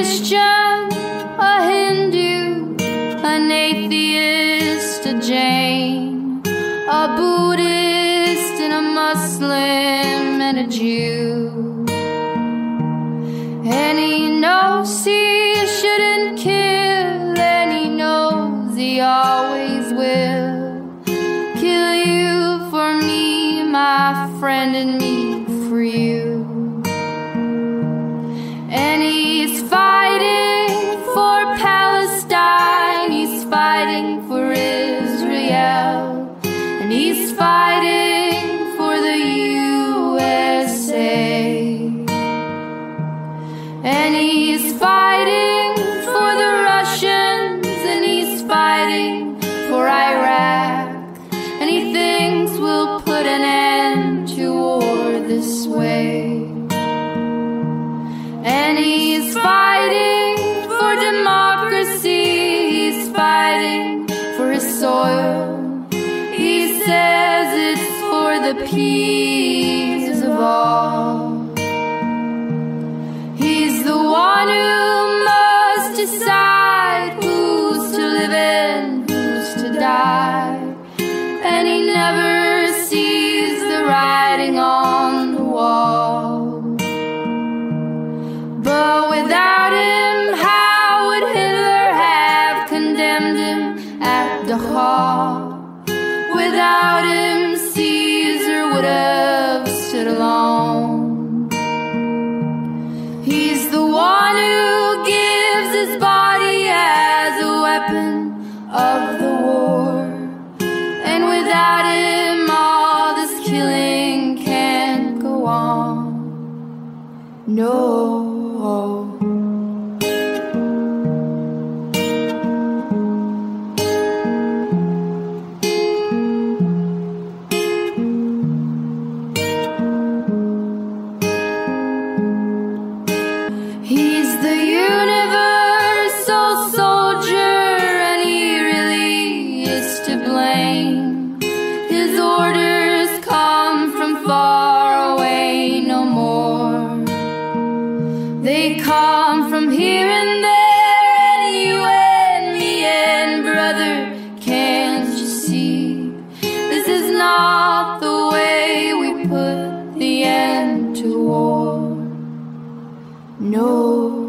Christian, a Hindu, an atheist, a Jain, a Buddhist, and a Muslim, and a Jew. And he knows he shouldn't kill, and he knows he always will kill you for me, my friend, and me for you. And he's fighting for Palestine, he's fighting for Israel, and he's fighting for the USA. And he's fighting for the Russians, and he's fighting for Iraq, and he thinks we'll put an end to war this way. And he's fighting for democracy, he's fighting for his soil. He says it's for the peace of all. He's the one who must decide who's to live and who's to die. And he never sees the writing on the wall. But without him, how would Hitler have condemned him at Dachau? Without him, Caesar would have stood alone. He's the one who gives his body as a weapon of the war. And without him, all this killing can't go on. No. He's the universal soldier, and he really is to blame. His orders come from far away no more. They come from here and there, and you and me and brother, can't you see? This is not the way we put the end to war. No.